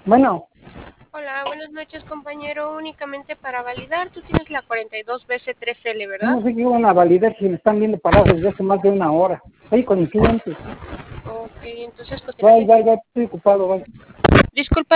Bueno, Hola, buenas noches, compañero. Únicamente para validar, tú tienes la 42BC3L, ¿verdad? no sé qué van a validar si me están viendo parado desde hace más de una hora. Estoy con el cliente. Ok, entonces pues Bye, gracias. bye, bye, estoy ocupado, bye. Disculpa.